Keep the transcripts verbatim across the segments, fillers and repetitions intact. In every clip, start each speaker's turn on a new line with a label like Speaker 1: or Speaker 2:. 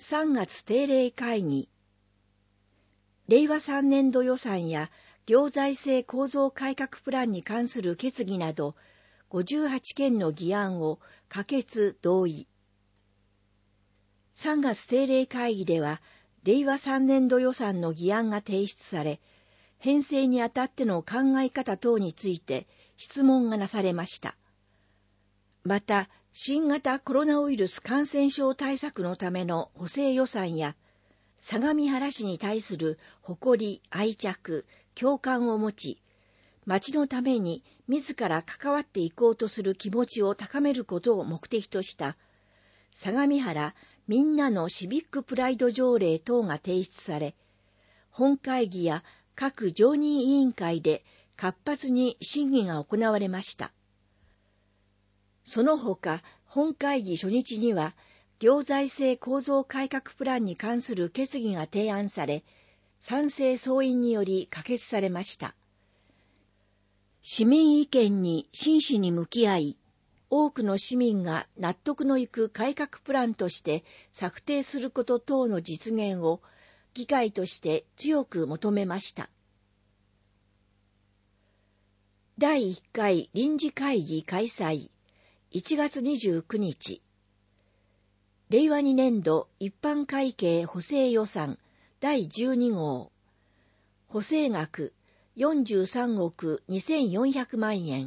Speaker 1: さんがつ定例会議。れいわさんねんど予算や行財政構造改革プランに関する決議などごじゅうはちけんの議案を可決同意。さんがつ定例会議では、れいわさんねんど予算の議案が提出され、編成にあたっての考え方等について質問がなされました。また、新型コロナウイルス感染症対策のための補正予算や、相模原市に対する誇り、愛着、共感を持ち、町のために自ら関わっていこうとする気持ちを高めることを目的とした、相模原みんなのシビックプライド条例等が提出され、本会議や各常任委員会で活発に審議が行われました。その他、本会議初日には、行財政構造改革プランに関する決議が提案され、賛成総員により可決されました。市民意見に真摯に向き合い、多くの市民が納得のいく改革プランとして策定すること等の実現を、議会として強く求めました。だいいっかい臨時会議開催。いちがつにじゅうくにち、れいわにねんど一般会計補正予算だいじゅうにごう、補正額よんじゅうさんおくにせんよんひゃくまんえん、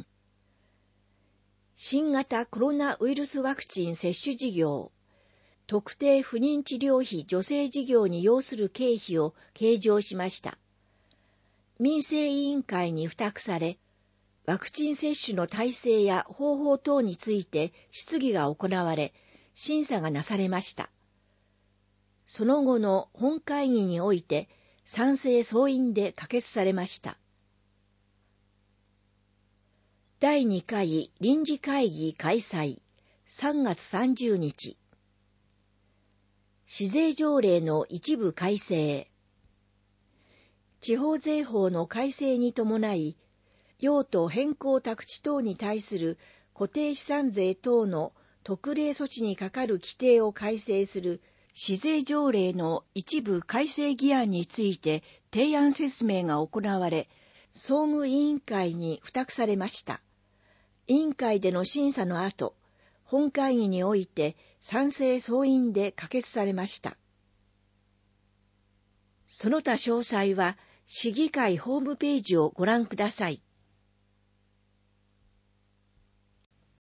Speaker 1: 新型コロナウイルスワクチン接種事業、特定不妊治療費助成事業に要する経費を計上しました。民生委員会に付託され、ワクチン接種の体制や方法等について質疑が行われ、審査がなされました。その後の本会議において、賛成総員で可決されました。だいにかい臨時会議開催。さんがつさんじゅうにち。市税条例の一部改正。地方税法の改正に伴い、用途変更宅地等に対する固定資産税等の特例措置にかかる規定を改正する市税条例の一部改正議案について提案説明が行われ、総務委員会に付託されました。委員会での審査の後、本会議において賛成総員で可決されました。その他詳細は市議会ホームページをご覧ください。